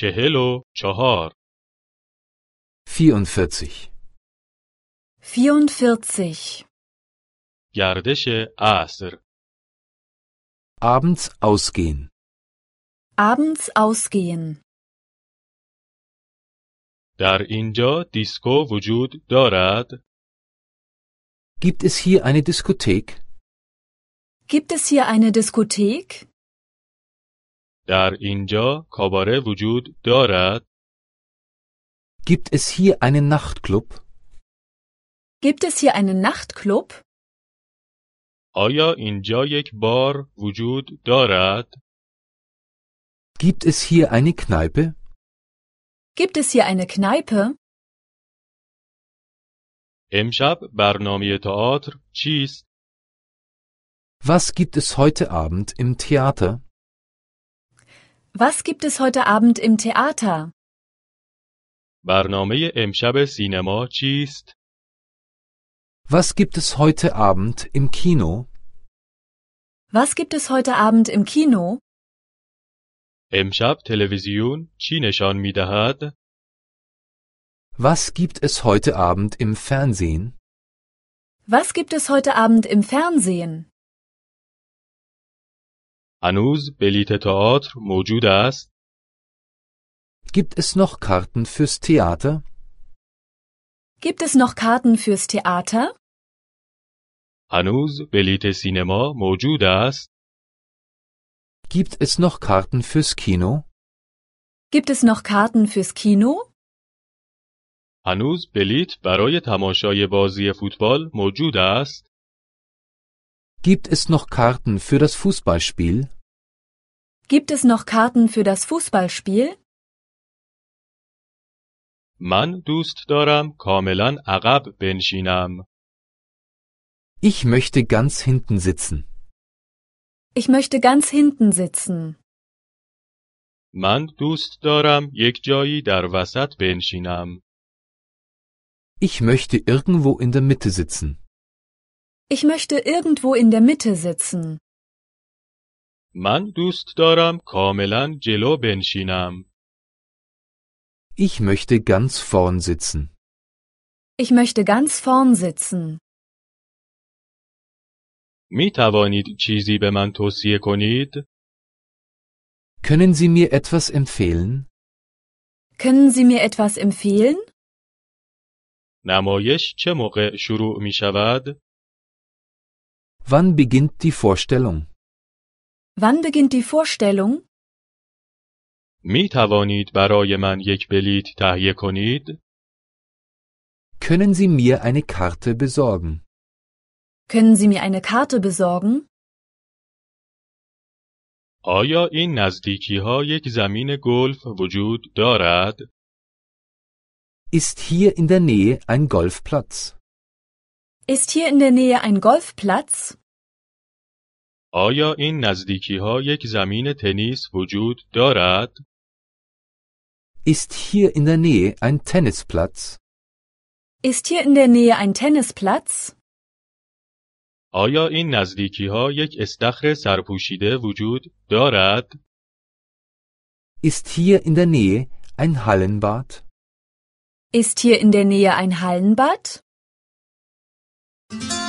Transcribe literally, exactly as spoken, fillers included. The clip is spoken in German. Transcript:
چهل و چهار. vierundvierzig. vierundvierzig. گردش عصر. Abends ausgehen. Abends ausgehen. در اینجا دیسکو وجود دارد؟ Gibt es hier eine Diskothek? Gibt es hier eine Diskothek? در اینجا کاباره وجود دارد؟ Gibt es hier einen Nachtclub? Gibt es hier einen Nachtclub? آیا اینجا یک بار وجود دارد؟ Gibt es hier eine Kneipe? Gibt es hier eine Kneipe? امشب برنامه تئاتر چیست؟ Was gibt es heute Abend im Theater? Was gibt es heute Abend im Theater? برنامه امشب سینما چیست؟ Was gibt es heute Abend im Kino? Was gibt es heute Abend im Kino? امشب تلویزیون چی نشان می دهد؟ Was gibt es heute Abend im Fernsehen? Was gibt es heute Abend im Fernsehen? هنوز بلیت تئاتر موجود است؟ Gibt es noch Karten fürs Theater? Gibt es noch Karten fürs Theater? هنوز بلیت سینما موجود است؟ Gibt es noch Karten fürs Kino? Gibt es noch Karten fürs Kino? هنوز بلیت برای تماشای بازی فوتبال موجود است؟ Gibt es noch Karten für das Fußballspiel? Gibt es noch Karten für das Fußballspiel? من دوست دارم کاملا عقب بنشینم. Ich möchte ganz hinten sitzen. Ich möchte ganz hinten sitzen. من دوست دارم یک جایی در وسط بنشینم. Ich möchte irgendwo in der Mitte sitzen. Ich möchte irgendwo in der Mitte sitzen. من دوست دارم کاملا جلو بنشینم. Ich möchte ganz vorn sitzen. Ich möchte ganz vorn sitzen. می توانید چیزی به من توصیه کنید؟ Können Sie mir etwas empfehlen? Können Sie mir etwas empfehlen? نمایش چه موقع شروع می شود؟ Wann beginnt die Vorstellung? Wann beginnt die Vorstellung? می توانید برای من یک بلیت تهیه کنید؟ Können Sie mir eine Karte besorgen? Können Sie mir eine Karte besorgen? آیا این نزدیکی ها یک زمین گلف وجود دارد؟ Ist hier in der Nähe ein Golfplatz? Ist hier in der Nähe ein Golfplatz? آیا این نزدیکی ها یک زمین تنیس وجود دارد؟ Ist hier in der Nähe ein Tennisplatz? Ist hier in der Nähe ein Tennisplatz? آیا این نزدیکی ها یک استخر سرپوشیده وجود دارد؟ Ist hier in der Nähe ein Hallenbad? Ist hier in der Nähe ein Hallenbad?